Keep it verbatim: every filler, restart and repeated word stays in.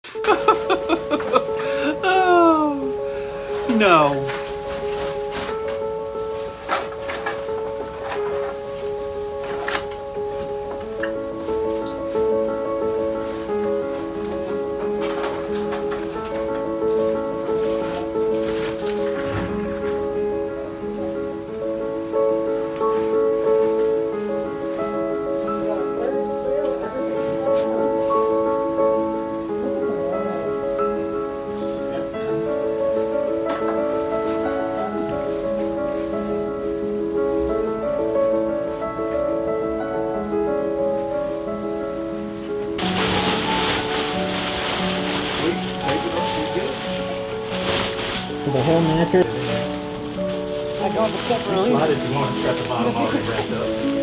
Oh, no. For the Hail Knacker. I got the separate. Slide if you want. It's got the bottom already wrapped up.